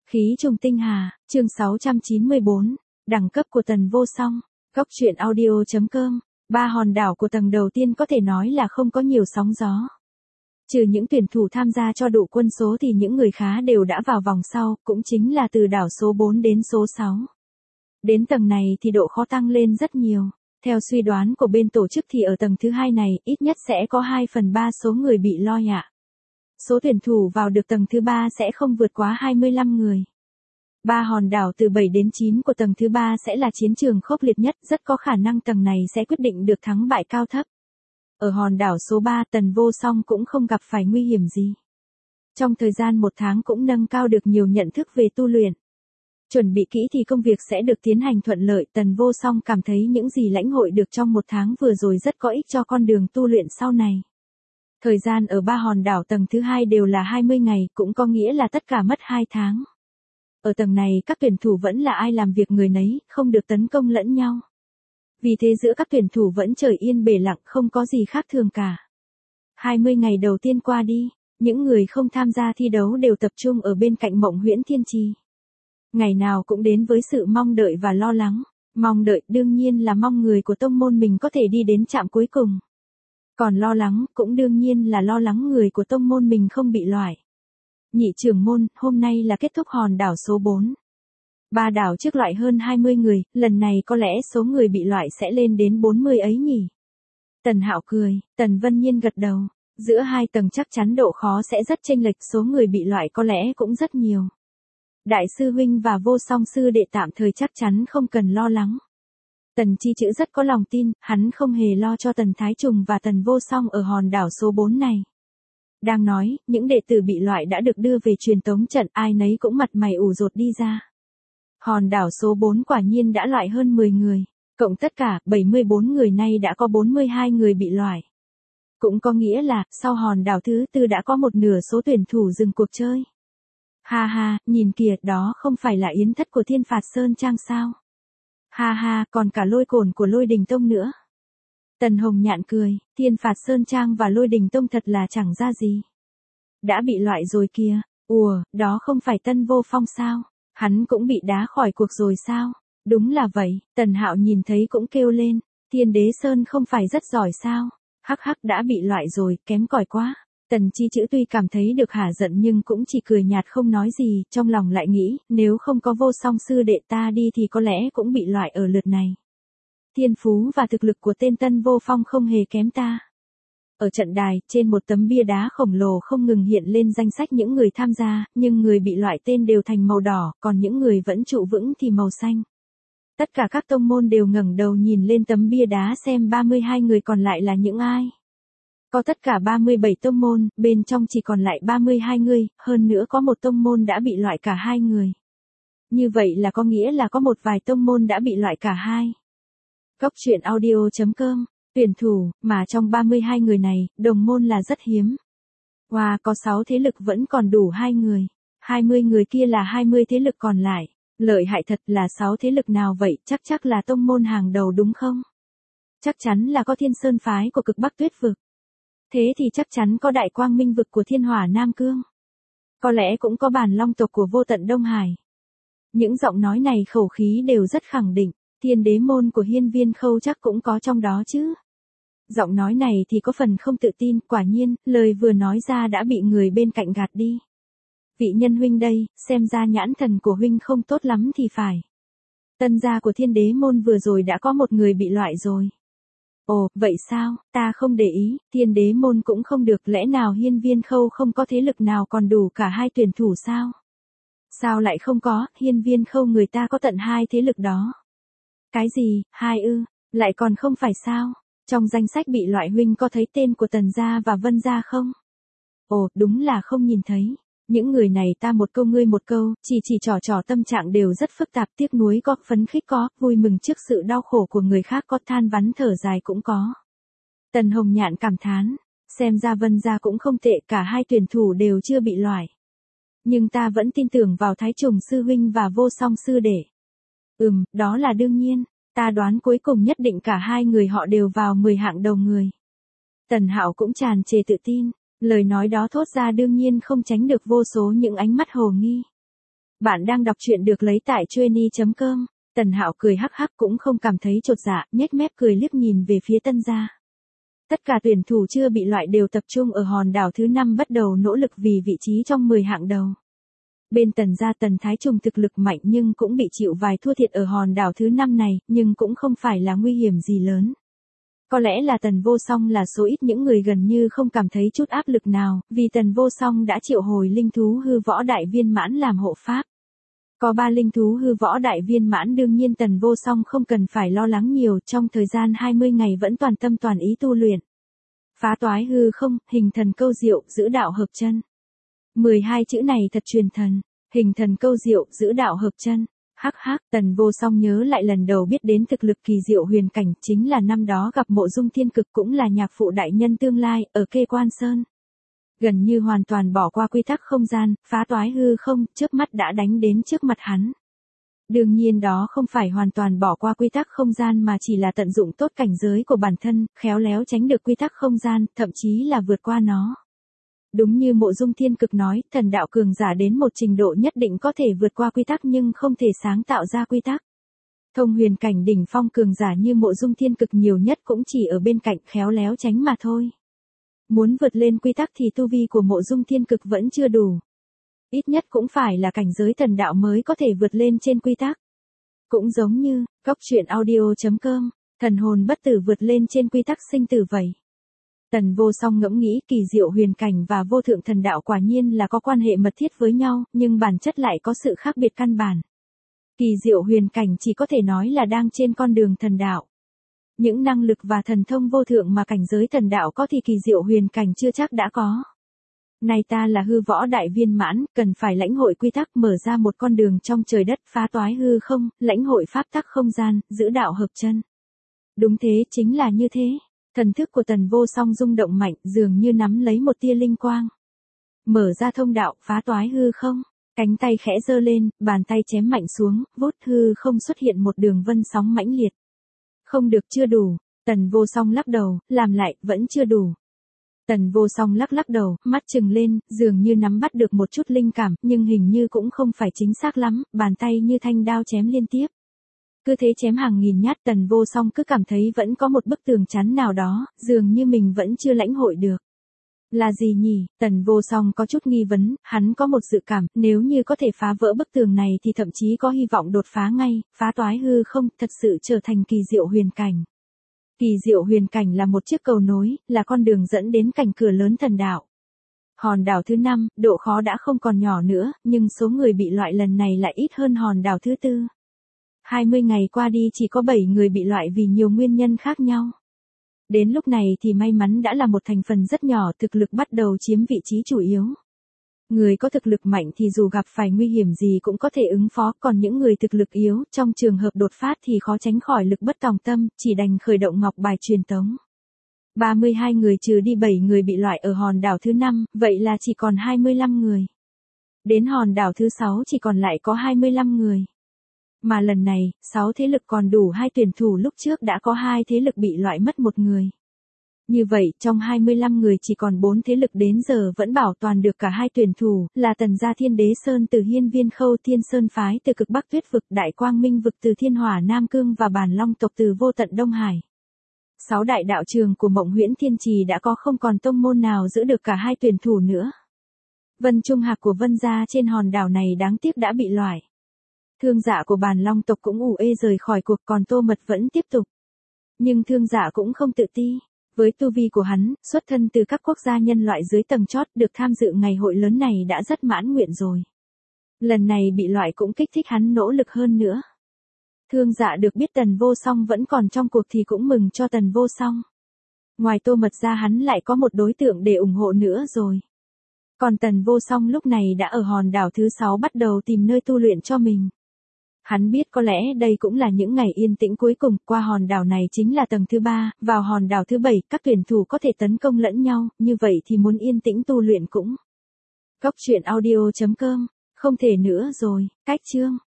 Khí trùng tinh hà, chương 694, đẳng cấp của Tần Vô Song, góc truyện audio.com, ba hòn đảo của tầng đầu tiên có thể nói là không có nhiều sóng gió. Trừ những tuyển thủ tham gia cho đủ quân số thì những người khá đều đã vào vòng sau, cũng chính là từ đảo số 4 đến số 6. Đến tầng này thì độ khó tăng lên rất nhiều. Theo suy đoán của bên tổ chức thì ở tầng thứ hai này, ít nhất sẽ có 2/3 số người bị lôi ạ. Số tuyển thủ vào được tầng thứ 3 sẽ không vượt quá 25 người. Ba hòn đảo từ 7 đến 9 của tầng thứ 3 sẽ là chiến trường khốc liệt nhất, rất có khả năng tầng này sẽ quyết định được thắng bại cao thấp. Ở hòn đảo số 3, Tần Vô Song cũng không gặp phải nguy hiểm gì. Trong thời gian 1 tháng cũng nâng cao được nhiều nhận thức về tu luyện. Chuẩn bị kỹ thì công việc sẽ được tiến hành thuận lợi. Tần Vô Song cảm thấy những gì lãnh hội được trong 1 tháng vừa rồi rất có ích cho con đường tu luyện sau này. Thời gian ở ba hòn đảo tầng thứ 2 đều là 20 ngày, cũng có nghĩa là tất cả mất 2 tháng. Ở tầng này các tuyển thủ vẫn là ai làm việc người nấy, không được tấn công lẫn nhau. Vì thế giữa các tuyển thủ vẫn trời yên bề lặng, không có gì khác thường cả. 20 ngày đầu tiên qua đi, những người không tham gia thi đấu đều tập trung ở bên cạnh Mộng Huyễn Thiên Trì. Ngày nào cũng đến với sự mong đợi và lo lắng. Mong đợi đương nhiên là mong người của tông môn mình có thể đi đến trạm cuối cùng. Còn lo lắng cũng đương nhiên là lo lắng người của tông môn mình không bị loại. Nhị trưởng môn, hôm nay là kết thúc hòn đảo số 4. 3 đảo trước loại hơn 20 người, lần này có lẽ số người bị loại sẽ lên đến 40 ấy nhỉ. Tần Hạo cười, Tần Vân Nhiên gật đầu. Giữa hai tầng chắc chắn độ khó sẽ rất chênh lệch, số người bị loại có lẽ cũng rất nhiều. Đại sư huynh và Vô Song sư đệ tạm thời chắc chắn không cần lo lắng. Tần Chi Chữ rất có lòng tin, hắn không hề lo cho Tần Thái Trùng và Tần Vô Song ở hòn đảo số 4 này. Đang nói, những đệ tử bị loại đã được đưa về truyền tống trận, ai nấy cũng mặt mày ủ rột đi ra. Hòn đảo số 4 quả nhiên đã loại hơn 10 người, cộng tất cả 74 người, nay đã có 42 người bị loại. Cũng có nghĩa là, sau hòn đảo thứ 4 đã có một nửa số tuyển thủ dừng cuộc chơi. Ha ha, nhìn kìa, đó không phải là yến thất của Thiên Phạt Sơn Trang sao? Ha ha, còn cả Lôi Cổn của Lôi Đình Tông nữa. Tần Hồng Nhạn cười, Thiên Phạt Sơn Trang và Lôi Đình Tông thật là chẳng ra gì. Đã bị loại rồi kìa, đó không phải Tân Vô Phong sao? Hắn cũng bị đá khỏi cuộc rồi sao? Đúng là vậy, Tần Hạo nhìn thấy cũng kêu lên, Thiên Đế Sơn không phải rất giỏi sao? Hắc hắc, đã bị loại rồi, kém cỏi quá. Tần Chi Chữ tuy cảm thấy được hả giận nhưng cũng chỉ cười nhạt không nói gì, trong lòng lại nghĩ, nếu không có Vô Song sư đệ ta đi thì có lẽ cũng bị loại ở lượt này. Thiên phú và thực lực của tên Tân Vô Phong không hề kém ta. Ở trận đài, trên một tấm bia đá khổng lồ không ngừng hiện lên danh sách những người tham gia, nhưng người bị loại tên đều thành màu đỏ, còn những người vẫn trụ vững thì màu xanh. Tất cả các tông môn đều ngẩng đầu nhìn lên tấm bia đá xem 32 người còn lại là những ai. Có tất cả 37 tông môn, bên trong chỉ còn lại 32 người, hơn nữa có một tông môn đã bị loại cả 2 người. Như vậy là có nghĩa là có một vài tông môn đã bị loại cả 2. Góc truyện audio.com, tuyển thủ, mà trong 32 người này, đồng môn là rất hiếm. Wow, có 6 thế lực vẫn còn đủ 2 người. 20 người kia là 20 thế lực còn lại. Lợi hại thật, là 6 thế lực nào vậy, chắc là tông môn hàng đầu đúng không? Chắc chắn là có Thiên Sơn phái của Cực Bắc Tuyết vực. Thế thì chắc chắn có Đại Quang Minh vực của Thiên Hỏa Nam Cương. Có lẽ cũng có Bản Long tộc của Vô Tận Đông Hải. Những giọng nói này khẩu khí đều rất khẳng định. Thiên Đế môn của Hiên Viên Khâu chắc cũng có trong đó chứ. Giọng nói này thì có phần không tự tin, quả nhiên, lời vừa nói ra đã bị người bên cạnh gạt đi. Vị nhân huynh đây, xem ra nhãn thần của huynh không tốt lắm thì phải. Tân gia của Thiên Đế môn vừa rồi đã có một người bị loại rồi. Ồ, vậy sao, ta không để ý, Thiên Đế môn cũng không được, lẽ nào Hiên Viên Khâu không có thế lực nào còn đủ cả 2 tuyển thủ sao? Sao lại không có, Hiên Viên Khâu người ta có tận 2 thế lực đó. Cái gì, 2 ư, lại còn không phải sao? Trong danh sách bị loại huynh có thấy tên của Tần gia và Vân gia không? Ồ, đúng là không nhìn thấy. Những người này ta một câu ngươi một câu, chỉ trò tâm trạng đều rất phức tạp, tiếc nuối có, phấn khích có, vui mừng trước sự đau khổ của người khác có, than vãn thở dài cũng có. Tần Hồng Nhạn cảm thán, xem ra Vân gia cũng không tệ, cả 2 tuyển thủ đều chưa bị loại. Nhưng ta vẫn tin tưởng vào Thái Trùng sư huynh và Vô Song sư đệ. Đó là đương nhiên, ta đoán cuối cùng nhất định cả 2 người họ đều vào 10 hạng đầu người. Tần Hạo cũng tràn trề tự tin, lời nói đó thốt ra đương nhiên không tránh được vô số những ánh mắt hồ nghi. Bạn đang đọc truyện được lấy tại Chueny.com. Tần Hạo cười hắc hắc cũng không cảm thấy chột dạ, nhếch mép cười liếc nhìn về phía Tân gia. Tất cả tuyển thủ chưa bị loại đều tập trung ở hòn đảo thứ 5 bắt đầu nỗ lực vì vị trí trong 10 hạng đầu. Bên Tần gia Tần Thái Trùng thực lực mạnh nhưng cũng bị chịu vài thua thiệt ở hòn đảo thứ 5 này, nhưng cũng không phải là nguy hiểm gì lớn. Có lẽ là Tần Vô Song là số ít những người gần như không cảm thấy chút áp lực nào, vì Tần Vô Song đã triệu hồi linh thú hư võ đại viên mãn làm hộ pháp. Có 3 linh thú hư võ đại viên mãn đương nhiên Tần Vô Song không cần phải lo lắng nhiều, trong thời gian 20 ngày vẫn toàn tâm toàn ý tu luyện. Phá toái hư không, hình thần câu diệu, giữ đạo hợp chân. 12 chữ này thật truyền thần, hình thần câu diệu, giữ đạo hợp chân. Hắc hắc, Tần Vô Song nhớ lại lần đầu biết đến thực lực kỳ diệu huyền cảnh chính là năm đó gặp Mộ Dung Thiên Cực cũng là nhạc phụ đại nhân tương lai, ở Kê Quan Sơn. Gần như hoàn toàn bỏ qua quy tắc không gian, phá toái hư không, chớp mắt đã đánh đến trước mặt hắn. Đương nhiên đó không phải hoàn toàn bỏ qua quy tắc không gian mà chỉ là tận dụng tốt cảnh giới của bản thân, khéo léo tránh được quy tắc không gian, thậm chí là vượt qua nó. Đúng như Mộ Dung Thiên Cực nói, thần đạo cường giả đến một trình độ nhất định có thể vượt qua quy tắc nhưng không thể sáng tạo ra quy tắc. Thông huyền cảnh đỉnh phong cường giả như Mộ Dung Thiên Cực nhiều nhất cũng chỉ ở bên cạnh khéo léo tránh mà thôi. Muốn vượt lên quy tắc thì tu vi của Mộ Dung Thiên Cực vẫn chưa đủ. Ít nhất cũng phải là cảnh giới thần đạo mới có thể vượt lên trên quy tắc. Cũng giống như, Cóc Truyện Audio.com, thần hồn bất tử vượt lên trên quy tắc sinh tử vậy. Tần Vô Song ngẫm nghĩ kỳ diệu huyền cảnh và vô thượng thần đạo quả nhiên là có quan hệ mật thiết với nhau, nhưng bản chất lại có sự khác biệt căn bản. Kỳ diệu huyền cảnh chỉ có thể nói là đang trên con đường thần đạo. Những năng lực và thần thông vô thượng mà cảnh giới thần đạo có thì kỳ diệu huyền cảnh chưa chắc đã có. Này ta là hư võ đại viên mãn, cần phải lãnh hội quy tắc mở ra một con đường trong trời đất phá toái hư không, lãnh hội pháp tắc không gian, giữ đạo hợp chân. Đúng thế, chính là như thế. Thần thức của Tần Vô Song rung động mạnh, dường như nắm lấy một tia linh quang. Mở ra thông đạo, phá toái hư không, cánh tay khẽ giơ lên, bàn tay chém mạnh xuống, vút hư không xuất hiện một đường vân sóng mãnh liệt. Không được, chưa đủ. Tần Vô Song lắc đầu, làm lại, vẫn chưa đủ. Tần Vô Song lắc đầu, mắt trừng lên, dường như nắm bắt được một chút linh cảm, nhưng hình như cũng không phải chính xác lắm, bàn tay như thanh đao chém liên tiếp. Cứ thế chém hàng nghìn nhát, Tần Vô Song cứ cảm thấy vẫn có một bức tường chắn nào đó, dường như mình vẫn chưa lãnh hội được. Là gì nhỉ? Tần Vô Song có chút nghi vấn, hắn có một dự cảm, nếu như có thể phá vỡ bức tường này thì thậm chí có hy vọng đột phá ngay, phá toái hư không, thật sự trở thành kỳ diệu huyền cảnh. Kỳ diệu huyền cảnh là một chiếc cầu nối, là con đường dẫn đến cảnh cửa lớn thần đạo. Hòn đảo thứ 5, độ khó đã không còn nhỏ nữa, nhưng số người bị loại lần này lại ít hơn hòn đảo thứ 4. 20 ngày qua đi chỉ có 7 người bị loại vì nhiều nguyên nhân khác nhau. Đến lúc này thì may mắn đã là một thành phần rất nhỏ, thực lực bắt đầu chiếm vị trí chủ yếu. Người có thực lực mạnh thì dù gặp phải nguy hiểm gì cũng có thể ứng phó, còn những người thực lực yếu, trong trường hợp đột phát thì khó tránh khỏi lực bất tòng tâm, chỉ đành khởi động ngọc bài truyền tống. 32 người trừ đi 7 người bị loại ở hòn đảo thứ 5, vậy là chỉ còn 25 người. Đến hòn đảo thứ 6 chỉ còn lại có 25 người. Mà lần này, 6 thế lực còn đủ 2 tuyển thủ, lúc trước đã có 2 thế lực bị loại mất 1 người. Như vậy, trong 25 người chỉ còn 4 thế lực đến giờ vẫn bảo toàn được cả 2 tuyển thủ, là Tần gia Thiên Đế Sơn từ Hiên Viên Khâu Thiên Sơn Phái từ cực Bắc Tuyết Vực, Đại Quang Minh Vực từ Thiên Hỏa Nam Cương và Bản Long tộc từ Vô Tận Đông Hải. 6 đại đạo trường của Mộng Huyễn Thiên Trì đã có, không còn tông môn nào giữ được cả 2 tuyển thủ nữa. Vân Trung Hạc của Vân gia trên hòn đảo này đáng tiếc đã bị loại. Thương Dạ của Bản Long tộc cũng ù ê rời khỏi cuộc, còn Tô Mật vẫn tiếp tục. Nhưng Thương Dạ cũng không tự ti. Với tu vi của hắn, xuất thân từ các quốc gia nhân loại dưới tầng chót, được tham dự ngày hội lớn này đã rất mãn nguyện rồi. Lần này bị loại cũng kích thích hắn nỗ lực hơn nữa. Thương Dạ được biết Tần Vô Song vẫn còn trong cuộc thì cũng mừng cho Tần Vô Song. Ngoài Tô Mật ra hắn lại có một đối tượng để ủng hộ nữa rồi. Còn Tần Vô Song lúc này đã ở hòn đảo thứ 6 bắt đầu tìm nơi tu luyện cho mình. Hắn biết có lẽ đây cũng là những ngày yên tĩnh cuối cùng, qua hòn đảo này chính là tầng thứ 3, vào hòn đảo thứ 7, các tuyển thủ có thể tấn công lẫn nhau, như vậy thì muốn yên tĩnh tu luyện cũng. Cóc Truyện Audio.com, không thể nữa rồi, cách chương.